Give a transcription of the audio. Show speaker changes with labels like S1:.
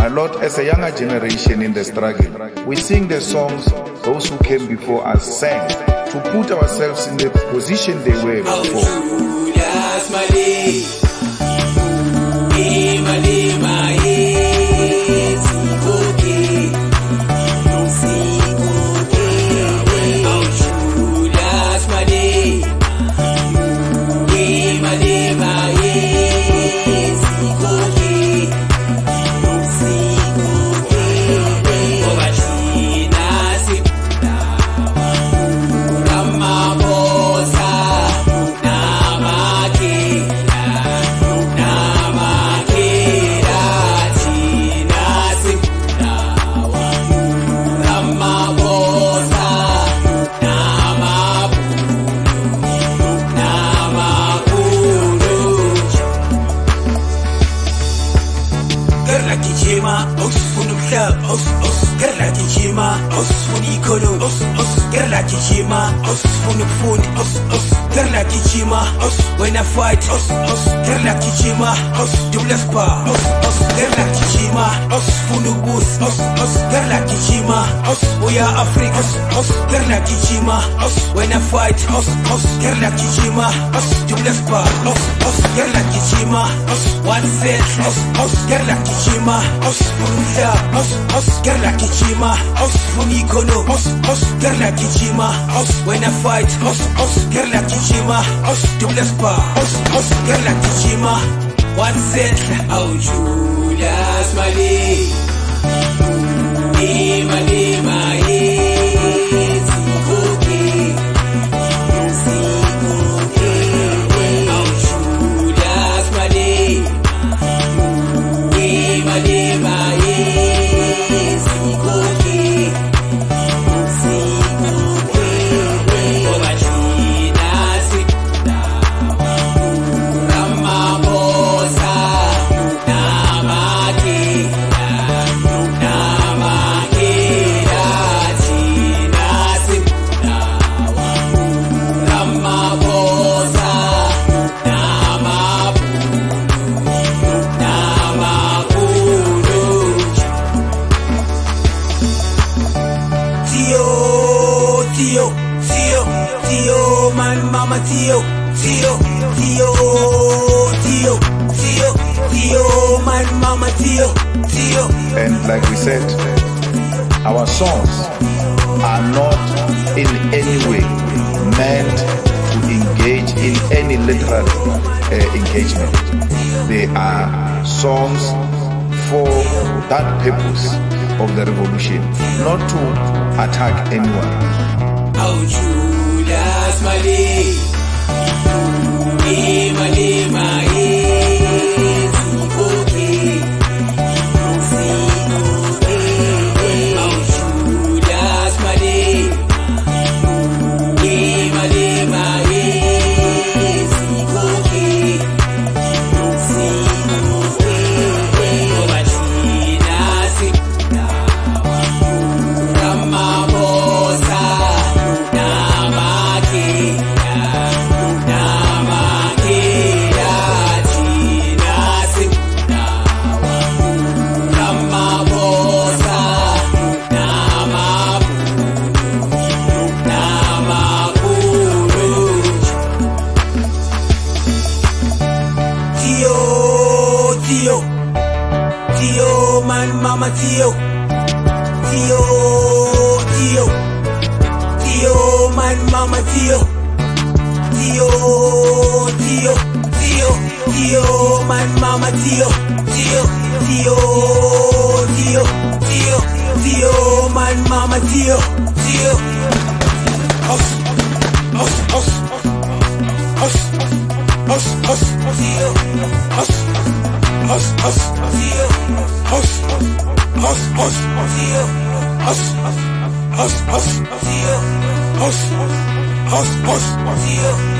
S1: Lord, as a younger generation in the struggle, we sing the songs those who came before us sang to put ourselves in the position they were before.
S2: When I fight, girl like Kijima, double bar, girl like Kijima, Funu booth, girl like Kijima, we are Africa, girl like Kijima, when I fight, girl like Kijima, double bar, girl like Kijima, one set, girl like Kijima, Funuya, girl like Kijima, Funikono, girl like Kijima, when I fight, girl like Kijima, double bar, girl like Kijima, one set, oh Julius Mali, Mali, Mali. Theo, man, mama, Theo, man, mama, Theo.
S1: And like we said, our songs are not in any way meant to engage in any literal engagement. They are songs for that purpose of the revolution, not to attack anyone.
S2: Oh, Julius Mali, Mali, Mali. Theo, man, mama, Theo, man, mama, Theo, man, mama, Theo, man, mama, Theo. Theo.